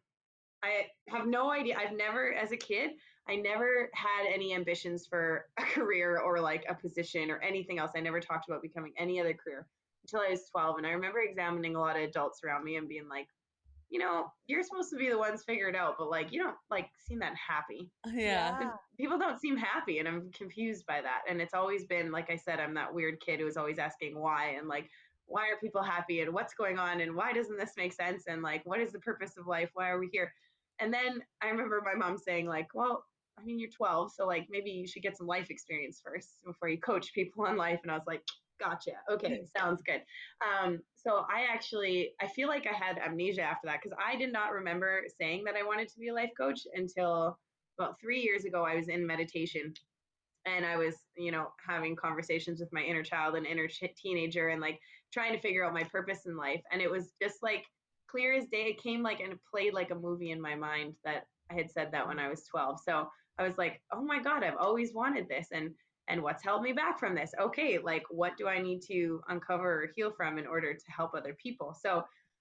I have no idea. I've never, as a kid, I never had any ambitions for a career or like a position or anything else. I never talked about becoming any other career until I was twelve. And I remember examining a lot of adults around me and being like, you know, you're supposed to be the ones figure it out, but like, you don't like seem that happy. yeah. Yeah. People don't seem happy, and I'm confused by that. And it's always been, like I said, I'm that weird kid who is always asking why, and like, why are people happy, and what's going on, and why doesn't this make sense, and like, what is the purpose of life, why are we here? And then I remember my mom saying like, well, I mean, you're twelve, so like maybe you should get some life experience first before you coach people on life. And I was like, gotcha, okay, sounds good. Um, so I actually, I feel like I had amnesia after that because I did not remember saying that I wanted to be a life coach until about three years ago. I was in meditation and I was, you know, having conversations with my inner child and inner ch- teenager and like trying to figure out my purpose in life. And it was just like clear as day. It came like and it played like a movie in my mind that I had said that when I was twelve. So I was like, oh my God, I've always wanted this. And and what's held me back from this? Okay, like what do I need to uncover or heal from in order to help other people? So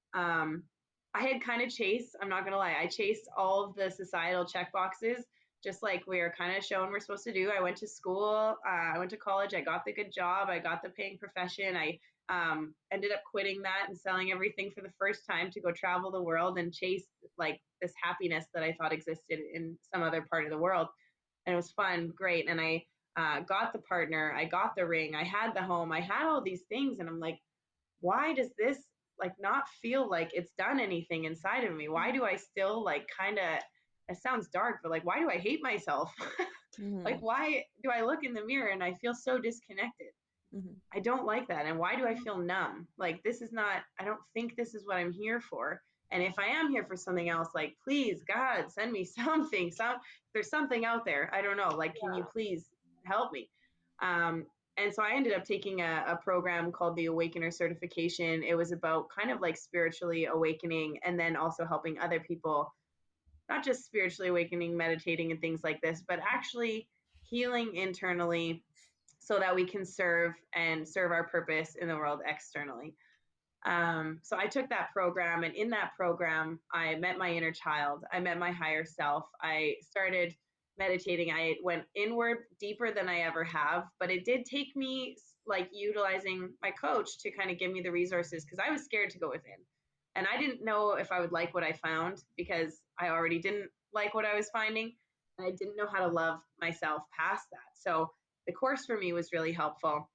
um, I had kind of chased, I'm not gonna lie, I chased all of the societal check boxes, just like we are kind of shown we're supposed to do. I went to school, uh, I went to college, I got the good job, I got the paying profession. I um, ended up quitting that and selling everything for the first time to go travel the world and chase like this happiness that I thought existed in some other part of the world. And it was fun, great. And I uh, got the partner, I got the ring, I had the home, I had all these things. And I'm like, why does this like not feel like it's done anything inside of me? Why do I still like kind of, it sounds dark, but like, why do I hate myself? Mm-hmm. Like, why do I look in the mirror and I feel so disconnected? Mm-hmm. I don't like that. And why do I feel numb? Like, this is not, I don't think this is what I'm here for. And if I am here for something else, like, please, God, send me something. Some, there's something out there. I don't know. Like, can you please help me? Um, and so I ended up taking a, a program called the Awakener Certification. It was about kind of like spiritually awakening and then also helping other people, not just spiritually awakening, meditating and things like this, but actually healing internally so that we can serve and serve our purpose in the world externally. Um, so I took that program, and in that program, I met my inner child. I met my higher self. I started meditating. I went inward deeper than I ever have, but it did take me like utilizing my coach to kind of give me the resources because I was scared to go within. And I didn't know if I would like what I found because I already didn't like what I was finding. And I didn't know how to love myself past that. So the course for me was really helpful.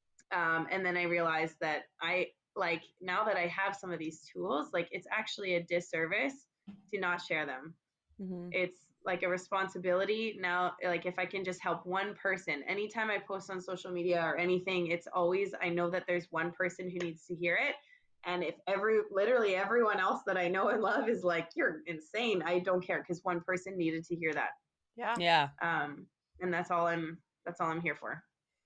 Um, and then I realized that I like now that I have some of these tools, like it's actually a disservice to not share them. Mm-hmm. It's like a responsibility now. Like if I can just help one person, anytime I post on social media or anything, it's always, I know that there's one person who needs to hear it. And if every, literally everyone else that I know and love is like, you're insane, I don't care because one person needed to hear that. Yeah. Yeah. Um, and that's all I'm, that's all I'm here for.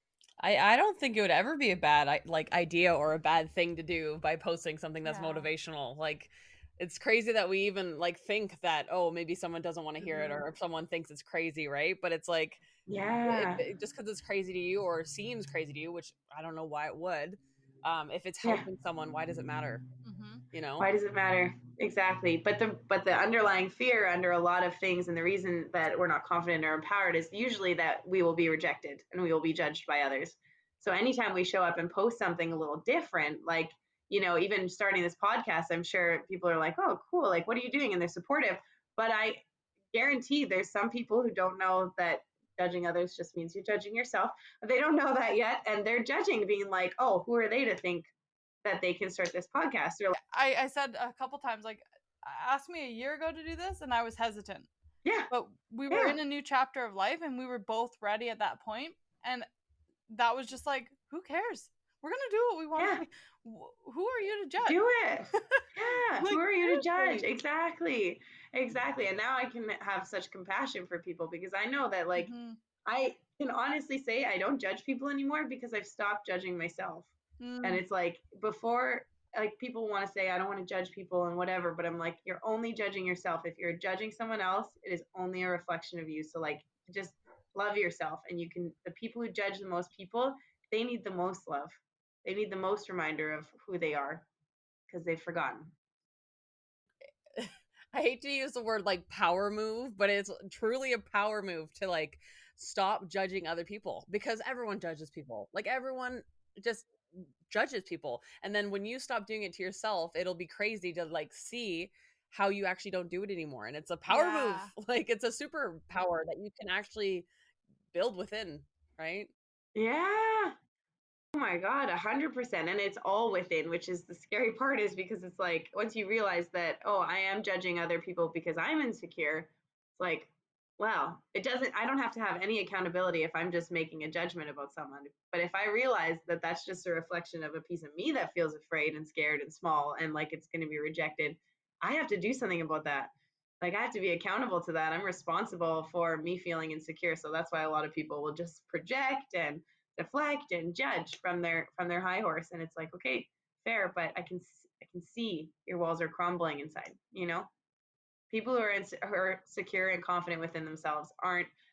I, I don't think it would ever be a bad like idea or a bad thing to do by posting something that's Yeah. motivational. Like it's crazy that we even like think that, oh, maybe someone doesn't want to hear it, or if someone thinks it's crazy, right? But it's like, yeah, it, it, just because it's crazy to you or seems crazy to you, which I don't know why it would. Um, if it's yeah. helping someone, why does it matter? Mm-hmm. You know? Why does it matter? Exactly. But the but the underlying fear under a lot of things, and the reason that we're not confident or empowered is usually that we will be rejected and we will be judged by others. So anytime we show up and post something a little different, like, you know, even starting this podcast, I'm sure people are like, oh, cool, like, what are you doing? And they're supportive. But I guarantee there's some people who don't know that judging others just means you're judging yourself. They don't know that yet. And they're judging, being like, oh, who are they to think that they can start this podcast? Or like, I, I said a couple times, like, asked me a year ago to do this, and I was hesitant. yeah. But we were Yeah. in a new chapter of life, and we were both ready at that point. And that was just like, who cares? We're gonna do what we want Yeah. to do. Wh- Who are you to judge? Do it. Yeah. Like, Who are you to judge? seriously. Exactly. Exactly. And now I can have such compassion for people because I know that, like, Mhm. I can honestly say I don't judge people anymore because I've stopped judging myself. Mm. And it's like before, like, people want to say, I don't want to judge people and whatever, but I'm like, you're only judging yourself. If you're judging someone else, it is only a reflection of you. So, like, just love yourself. And you can, the people who judge the most people, they need the most love. They need the most reminder of who they are because they've forgotten. I hate to use the word like power move, but it's truly a power move to like stop judging other people, because everyone judges people. Like everyone just judges people. And then when you stop doing it to yourself, it'll be crazy to like see how you actually don't do it anymore. And it's a power Yeah. move. Like it's a superpower that you can actually build within, right? Yeah. Oh my God, a hundred percent. And it's all within, which is the scary part, is because it's like once you realize that, oh, I am judging other people because I'm insecure, it's like, well, it doesn't, I don't have to have any accountability if I'm just making a judgment about someone. But if I realize that that's just a reflection of a piece of me that feels afraid and scared and small and like it's going to be rejected, I have to do something about that. Like I have to be accountable to that. I'm responsible for me feeling insecure. So that's why a lot of people will just project and deflect and judge from their from their high horse. And it's like, okay, fair, but i can i can see your walls are crumbling inside. You know, people who are, ins- who are secure and confident within themselves aren't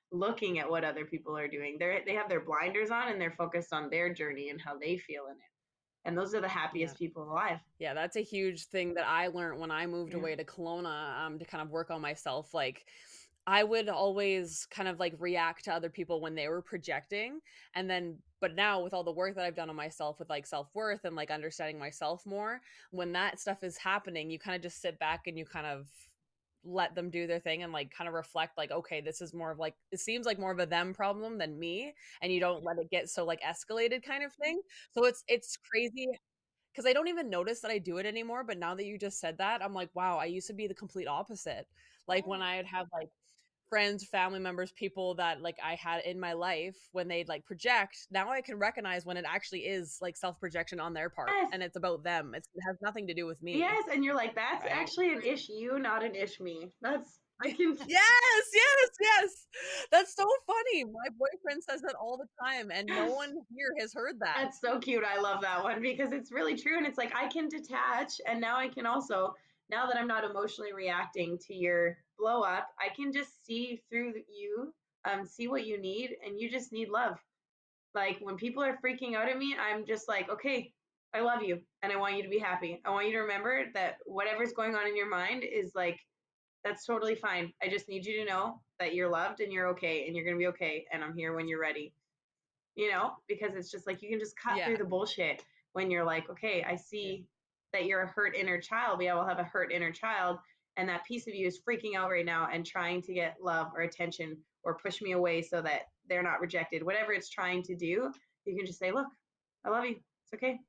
looking at what other people are doing. They're they have their blinders on and they're focused on their journey and how they feel in it. And those are the Yeah. happiest people alive. Yeah, that's a huge thing that I learned when I moved Yeah. away to Kelowna, um, to kind of work on myself. Like, I would always kind of like react to other people when they were projecting. And then, but now with all the work that I've done on myself with like self-worth and like understanding myself more, when that stuff is happening, you kind of just sit back and you kind of let them do their thing and like kind of reflect like, okay, this is more of like, it seems like more of a them problem than me. And you don't let it get so like escalated kind of thing. So it's, it's crazy because I don't even notice that I do it anymore. But now that you just said that, I'm like, wow, I used to be the complete opposite. Like when I'd have like friends, family members, people that like I had in my life, when they'd like project, now I can recognize when it actually is like self-projection on their part, Yes. and it's about them. It's, it has nothing to do with me. Yes, and you're like, that's Right. actually an ish you, not an ish me. That's I can Yes, yes, yes. That's so funny. My boyfriend says that all the time, and no one here has heard that. That's so cute. I love that one because it's really true. And it's like I can detach, and now I can also, now that I'm not emotionally reacting to your blow up, I can just see through you, um, see what you need, and you just need love. Like when people are freaking out at me, I'm just like, okay, I love you and I want you to be happy. I want you to remember that whatever's going on in your mind is like, that's totally fine. I just need you to know that you're loved and you're okay and you're going to be okay. And I'm here when you're ready, you know, because it's just like you can just cut Yeah. through the bullshit when you're like, okay, I see that you're a hurt inner child. We all have a hurt inner child. And that piece of you is freaking out right now and trying to get love or attention or push me away so that they're not rejected. Whatever it's trying to do, you can just say, look, I love you. It's okay.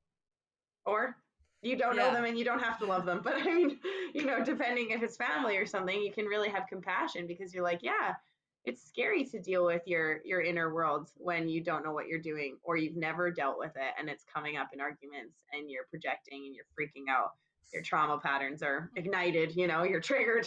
Or you don't know Yeah. them and you don't have to love them. But I mean, you know, depending if it's family or something, you can really have compassion because you're like, yeah, it's scary to deal with your your inner world when you don't know what you're doing or you've never dealt with it and it's coming up in arguments and you're projecting and you're freaking out. Your trauma patterns are ignited, you know, you're triggered.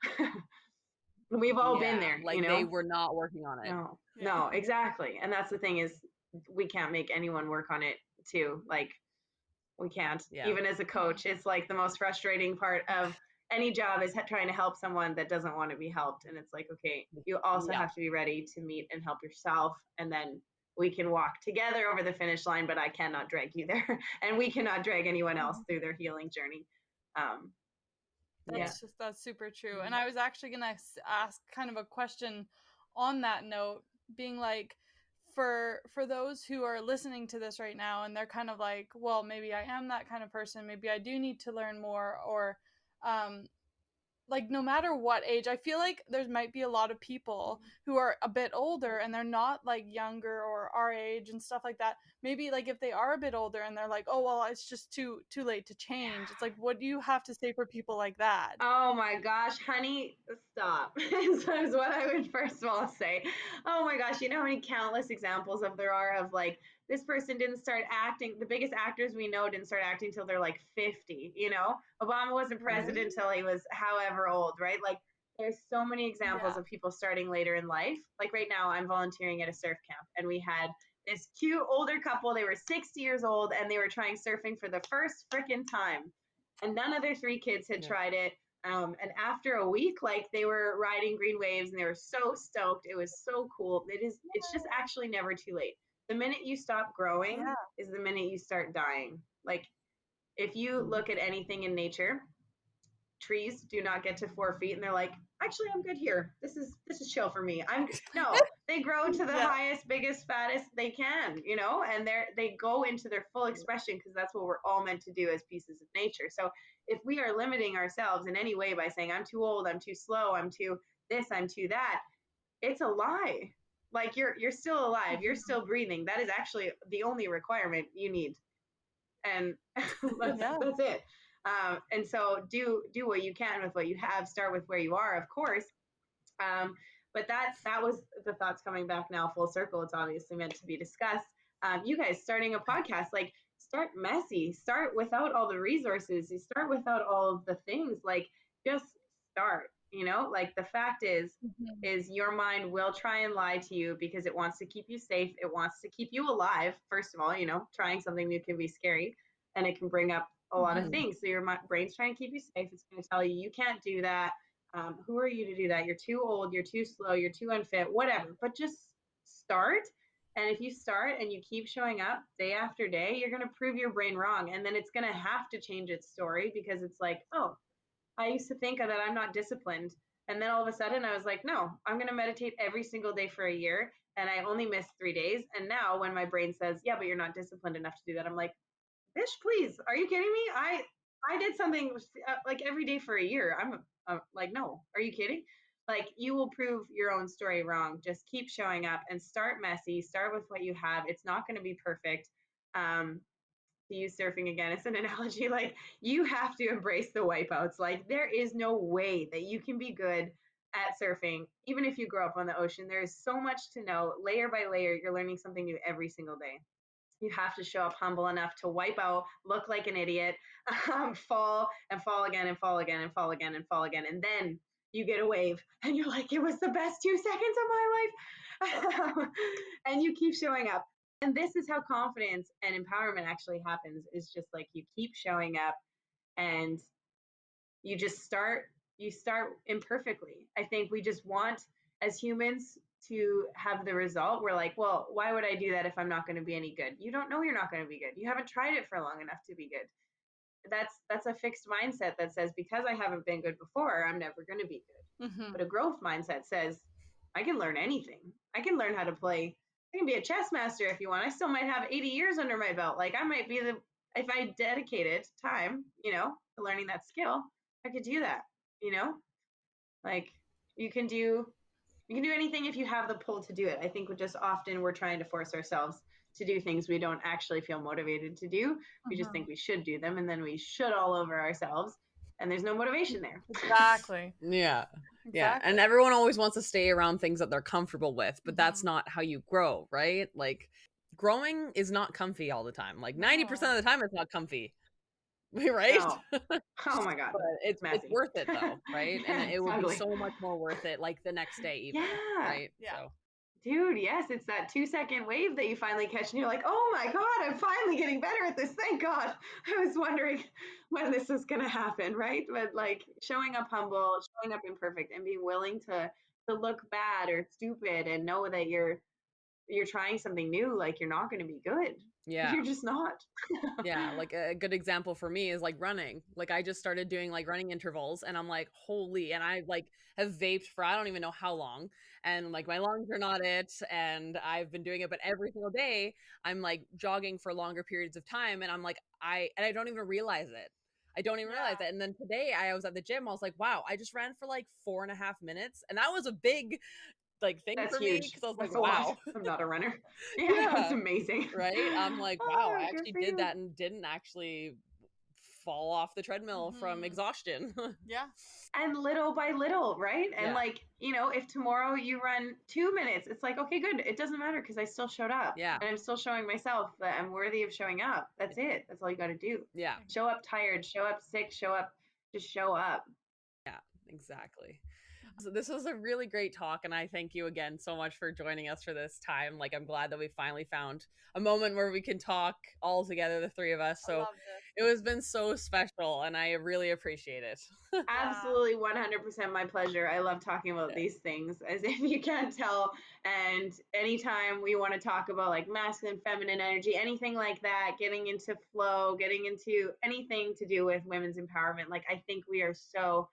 We've all been Yeah, there, like you know. they were not working on it. No, Yeah. no, exactly. And that's the thing is we can't make anyone work on it too. Like we can't. Yeah. Even as a coach, it's like the most frustrating part of any job is ha- trying to help someone that doesn't want to be helped. And it's like, okay, you also Yeah. have to be ready to meet and help yourself. And then we can walk together over the finish line, but I cannot drag you there. And we cannot drag anyone else through their healing journey. Um, That's yeah. just that's super true. And I was actually gonna s- ask kind of a question on that note, being like, for for those who are listening to this right now and they're kind of like, well, maybe I am that kind of person, maybe I do need to learn more, or um like no matter what age, I feel like there might be a lot of people who are a bit older and they're not like younger or our age and stuff like that. Maybe like if they are a bit older and they're like, oh well, it's just too too late to change. It's like, what do you have to say for people like that? Oh my gosh, honey, stop. So is what I would first of all say. Oh my gosh, you know how many countless examples of there are of like this person didn't start acting. The biggest actors we know didn't start acting till they're like fifty, you know? Obama wasn't president till he was however old, right? Like there's so many examples Yeah. of people starting later in life. Like right now I'm volunteering at a surf camp and we had this cute older couple. They were sixty years old and they were trying surfing for the first freaking time. And none of their three kids had Yeah. tried it. Um, and after a week, like they were riding green waves and they were so stoked. It was so cool. It is, it's just actually never too late. The minute you stop growing Yeah. is the minute you start dying. Like if you look at anything in nature, trees do not get to four feet and they're like, actually, I'm good here. This is, this is chill for me. I'm no, they grow to the Yeah. highest, biggest, fattest they can, you know, and they're, they go into their full expression because that's what we're all meant to do as pieces of nature. So if we are limiting ourselves in any way by saying, I'm too old, I'm too slow, I'm too this, I'm too that, it's a lie. Like you're, you're still alive. You're still breathing. That is actually the only requirement you need. And that's, Yeah. that's it. Um, and so do do what you can with what you have. Start with where you are, of course. Um, but that that was the thoughts coming back now full circle. It's obviously meant to be discussed. Um, you guys starting a podcast, like start messy. Start without all the resources. You start without all of the things. Like just start. You know, like the fact is, Mhm. is your mind will try and lie to you because it wants to keep you safe. It wants to keep you alive. First of all, you know, trying something new can be scary, and it can bring up a lot of Mhm. things. So your mi- brain's trying to keep you safe. It's going to tell you you can't do that. Um, who are you to do that? You're too old, you're too slow, you're too unfit, whatever. But just start. And if you start and you keep showing up day after day, you're going to prove your brain wrong. And then it's going to have to change its story because it's like, oh, I used to think that I'm not disciplined. And then all of a sudden I was like, no, I'm going to meditate every single day for a year. And I only missed three days. And now when my brain says, yeah, but you're not disciplined enough to do that, I'm like, Bish, please, are you kidding me? I I did something uh, like every day for a year. I'm uh, like, no, are you kidding? Like, you will prove your own story wrong. Just keep showing up and start messy. Start with what you have. It's not going to be perfect. Um, to use surfing again as an analogy, like you have to embrace the wipeouts. Like there is no way that you can be good at surfing, even if you grow up on the ocean. There is so much to know. Layer by layer, you're learning something new every single day. You have to show up humble enough to wipe out, look like an idiot, um, fall and fall again and fall again and fall again and fall again. And then you get a wave and you're like, it was the best two seconds of my life. And you keep showing up. And this is how confidence and empowerment actually happens, is just like you keep showing up and you just start, you start imperfectly. I think we just want, as humans, to have the result. We're like, well, why would I do that if I'm not going to be any good? You don't know you're not going to be good. You haven't tried it for long enough to be good. That's that's a fixed mindset that says, because I haven't been good before, I'm never going to be good. Mm-hmm. But a growth mindset says, I can learn anything. I can learn how to play. I can be a chess master if you want. I still might have eighty years under my belt. Like I might be the, if I dedicated time, you know, to learning that skill, I could do that, you know, like you can do you can do anything if you have the pull to do it. I think we're just often we're trying to force ourselves to do things we don't actually feel motivated to do. Mm-hmm. We just think we should do them, and then we should all over ourselves, and there's no motivation there. Exactly. Yeah. Exactly. Yeah. And everyone always wants to stay around things that they're comfortable with, but mm-hmm. that's not how you grow, right? Like growing is not comfy all the time. Like ninety percent of the time it's not comfy. Right? Oh, oh my God. But it's it's worth it though, right? Yeah, and it will totally. be so much more worth it like the next day even. Yeah. Right? Yeah. So. Dude, yes, it's that two second wave that you finally catch and you're like, oh my God, I'm finally getting better at this. Thank God. I was wondering when this was gonna happen, right? But like showing up humble, showing up imperfect, and being willing to to look bad or stupid and know that you're you're trying something new, like you're not gonna be good. Yeah. You're just not. Yeah. Like a good example for me is like running. Like I just started doing like running intervals and I'm like, holy, and I like have vaped for, I don't even know how long. And like my lungs are not it. And I've been doing it, but every single day I'm like jogging for longer periods of time. And I'm like, I, and I don't even realize it. I don't even yeah. realize it. And then today I was at the gym. I was like, wow, I just ran for like four and a half minutes. And that was a big like thing That's for huge. me because I was That's like, wow, I'm not a runner. Yeah, yeah. That's amazing. Right? I'm like, wow, oh, I actually did you. that and didn't actually fall off the treadmill mm-hmm. from exhaustion. Yeah. And little by little, right? And yeah. like, you know, if tomorrow you run two minutes, it's like, okay, good. It doesn't matter because I still showed up. Yeah. And I'm still showing myself that I'm worthy of showing up. That's it. That's all you got to do. Yeah. Show up tired, show up sick, show up, just show up. Yeah, exactly. So this was a really great talk, and I thank you again so much for joining us for this time. Like, I'm glad that we finally found a moment where we can talk all together, the three of us. So it was been so special, and I really appreciate it. Absolutely, one hundred percent my pleasure. I love talking about yeah. these things, as if you can't tell. And anytime we want to talk about like masculine, feminine energy, anything like that, getting into flow, getting into anything to do with women's empowerment, like I think we are so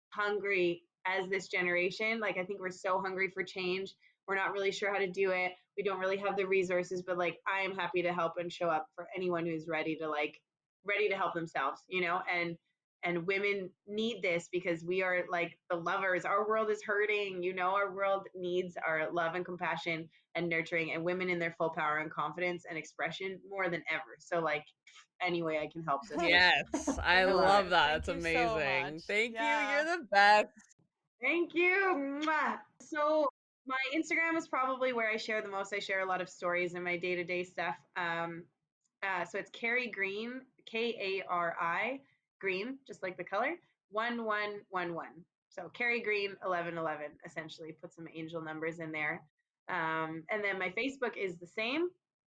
hungry as this generation. Like I think we're so hungry for change. We're not really sure how to do it. We don't really have the resources, but like I am happy to help and show up for anyone who's ready to like ready to help themselves, you know, and and women need this because we are like the lovers. Our world is hurting, you know, our world needs our love and compassion and nurturing, and women in their full power and confidence and expression more than ever. So like any way I can help this. Yes, I, I love, love that. It's amazing. So Thank yeah. you. You're the best. Thank you. Mwah. So my Instagram is probably where I share the most. I share a lot of stories and my day-to-day stuff. Um, uh, so it's Kari Green, K A R I, Green, just like the color, one one one one. So Kari Green, eleven eleven, essentially. Put some angel numbers in there. Um, and then my Facebook is the same.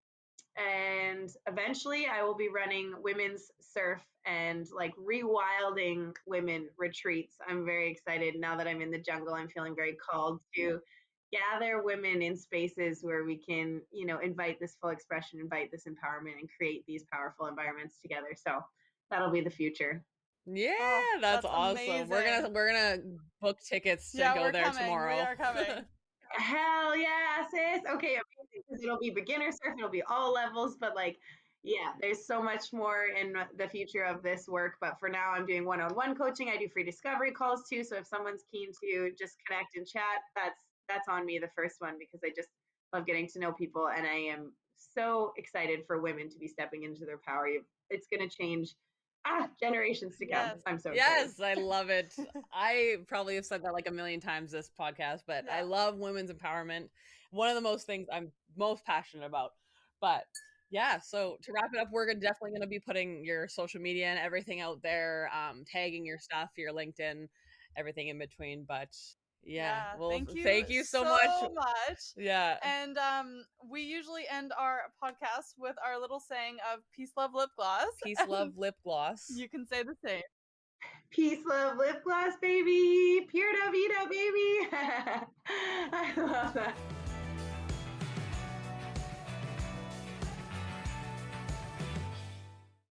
And eventually I will be running women's surf and like rewilding women retreats. I'm very excited now that I'm in the jungle. I'm feeling very called to gather women in spaces where we can, you know, invite this full expression, invite this empowerment, and create these powerful environments together. So that'll be the future. Yeah, Oh, that's that's awesome. We're gonna amazing. we're gonna book tickets to Yeah, go we're there coming. We tomorrow. are coming. Hell yeah, sis. Okay, amazing. Because it'll be beginner surf, it'll be all levels, but like, yeah, there's so much more in the future of this work. But for now, I'm doing one-on-one coaching. I do free discovery calls too. So if someone's keen to just connect and chat, that's that's on me, the first one, because I just love getting to know people, and I am so excited for women to be stepping into their power. You- It's gonna change ah generations to come. Yes. I'm so excited. Yes, I love it. I probably have said that like a million times this podcast, but I Yeah. love women's empowerment. One of the most things I'm most passionate about. But yeah, so to wrap it up, we're gonna, definitely going to be putting your social media and everything out there, um, tagging your stuff, your LinkedIn, everything in between. But yeah, Yeah, well, thank you thank you so, so much. much. Yeah. And um, we usually end our podcast with our little saying of peace, love, lip gloss. Peace, love, lip gloss. You can say the same. Peace, love, lip gloss, baby. Pure Davida, baby. I love that.